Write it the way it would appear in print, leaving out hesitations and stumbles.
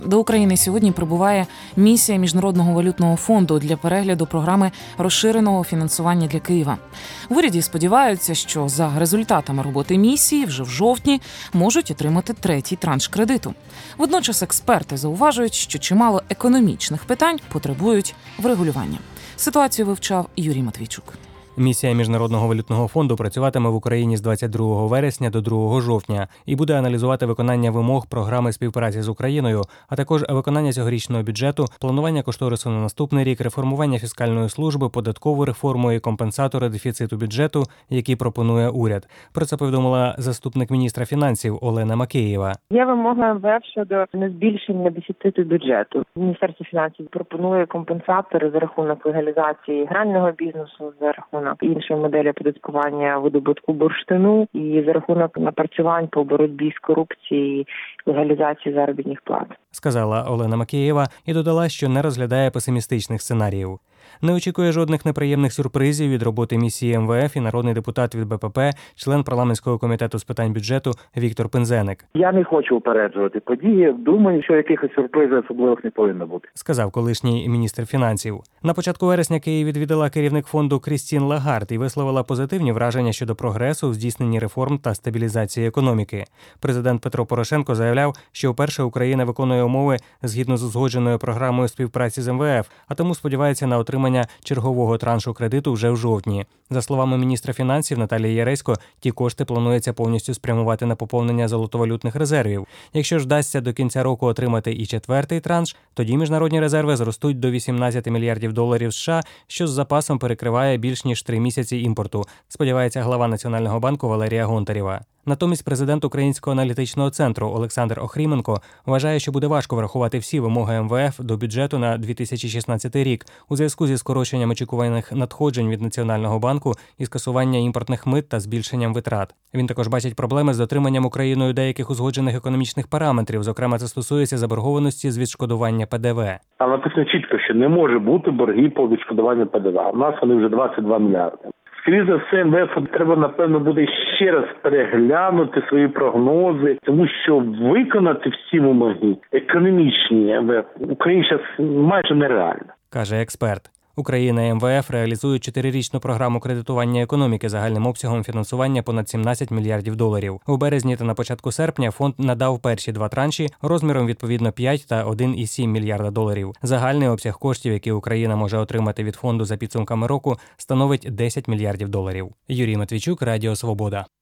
До України сьогодні прибуває місія Міжнародного валютного фонду для перегляду програми розширеного фінансування для Києва. В уряді сподіваються, що за результатами роботи місії вже в жовтні можуть отримати третій транш кредиту. Водночас експерти зауважують, що чимало економічних питань потребують врегулювання. Ситуацію вивчав Юрій Матвійчук. Місія Міжнародного валютного фонду працюватиме в Україні з 22 вересня до 2 жовтня і буде аналізувати виконання вимог програми співпраці з Україною, а також виконання цьогорічного бюджету, планування кошторису на наступний рік, реформування фіскальної служби, податкову реформу і компенсатори дефіциту бюджету, які пропонує уряд. Про це повідомила заступник міністра фінансів Олена Макеєва. Є вимога МВФ щодо незбільшення дефіциту бюджету. Міністерство фінансів пропонує компенсатори за рахунок легалізації грального бізнесу, за рахунок іншої моделі оподаткування видобутку бурштину і за рахунок напрацювань по боротьбі з корупцією, легалізації заробітних плат. Сказала Олена Макеєва і додала, що не розглядає песимістичних сценаріїв. Не очікує жодних неприємних сюрпризів від роботи місії МВФ і народний депутат від БПП, член парламентського комітету з питань бюджету Віктор Пинзеник. Я не хочу упереджувати події. Думаю, що якихось сюрпризів особливих не повинно бути. Сказав колишній міністр фінансів. На початку вересня Київ відвідала керівник фонду Крістін Лагард і висловила позитивні враження щодо прогресу в здійсненні реформ та стабілізації економіки. Президент Петро Порошенко заявляв, що вперше Україна виконує умови згідно з узгодженою програмою співпраці з МВФ, а тому сподівається на отримання чергового траншу кредиту вже в жовтні. За словами міністра фінансів Наталії Яресько, ті кошти планується повністю спрямувати на поповнення золотовалютних резервів. Якщо ж вдасться до кінця року отримати і четвертий транш, тоді міжнародні резерви зростуть до 18 мільярдів доларів США, що з запасом перекриває більш ніж 3 місяці імпорту, сподівається глава Національного банку Валерія Гонтарєва. Натомість президент Українського аналітичного центру Олександр Охріменко вважає, що буде важко врахувати всі вимоги МВФ до бюджету на 2016 рік у зв'язку зі скороченням очікуваних надходжень від Національного банку і скасування імпортних мит та збільшенням витрат. Він також бачить проблеми з дотриманням Україною деяких узгоджених економічних параметрів, зокрема це стосується заборгованості з відшкодування ПДВ. Там написано чітко, що не може бути борги по відшкодуванню ПДВ. У нас вони вже 22 мільярди. Скоріше за все, МВФ треба, напевно, буде ще раз переглянути свої прогнози, тому що виконати всі вимоги економічні МВФ Україні зараз майже нереально. Каже експерт. Україна і МВФ реалізують 4-річну програму кредитування економіки загальним обсягом фінансування понад 17 мільярдів доларів. У березні та на початку серпня фонд надав перші 2 транші розміром відповідно 5 та 1,7 мільярда доларів. Загальний обсяг коштів, які Україна може отримати від фонду за підсумками року, становить 10 мільярдів доларів. Юрій Матвійчук, Радіо Свобода.